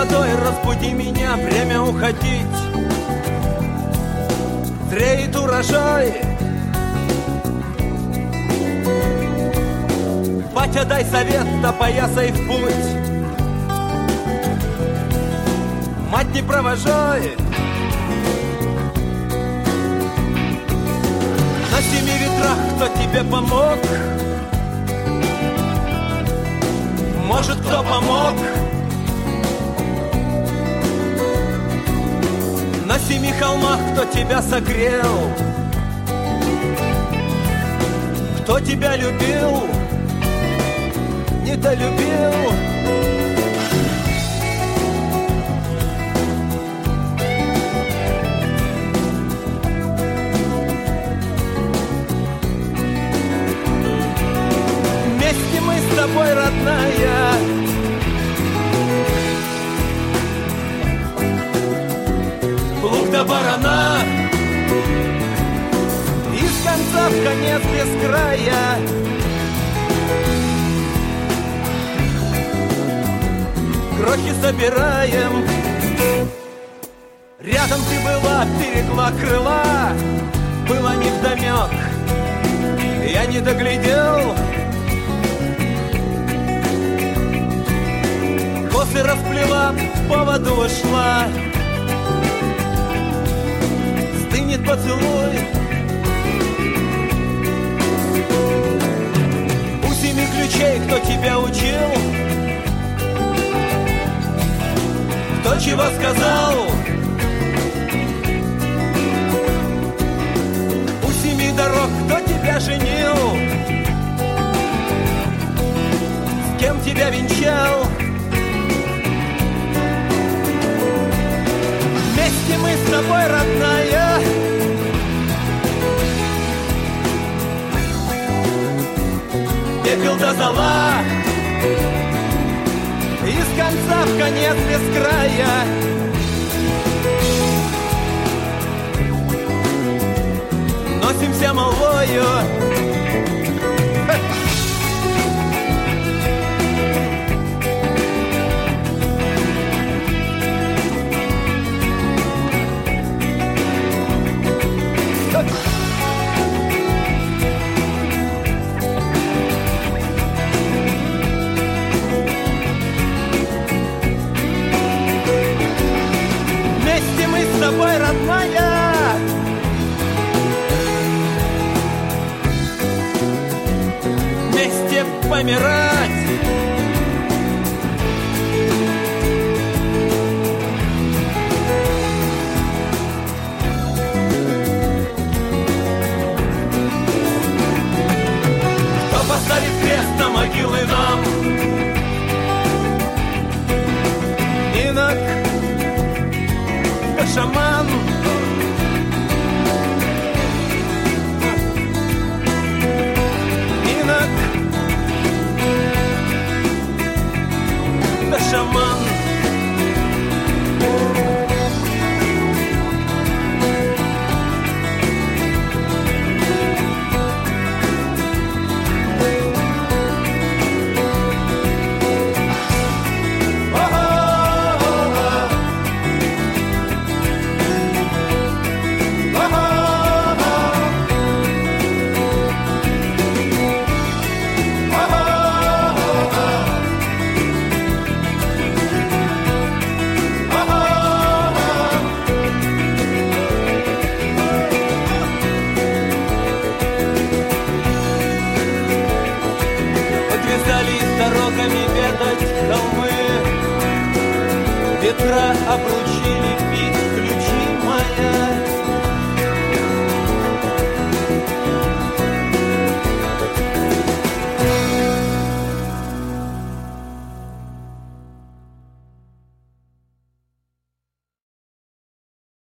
молодой, разбуди меня, время уходить. Зреет урожай. Батя, дай совет, опоясай в путь. Мать, не провожай. На 7 ветрах кто тебе помог? Может, кто помог? На 7 холмах кто тебя согрел? Кто тебя любил? Недолюбил? Вместе мы с тобой, родная. Плуг до барана, из конца в конец без края. Крохи собираем. Рядом ты была, берегла крыла. Было невдомек, я не доглядел. Косы расплела, по воду ушла. Стынет поцелуй. У 7 ключей кто тебя учил? Кто чего сказал? У 7 дорог кто тебя женил? С кем тебя венчал? Вместе мы с тобой, родная. Пепел до зола, из конца в конец без края. Носимся молвою. С тобой, родная. Вместе помирать. Кто поставит крест на могилы нам? Инок, шаман. Инок, да шаман. Дорогами бегать холмы, ветра обручили.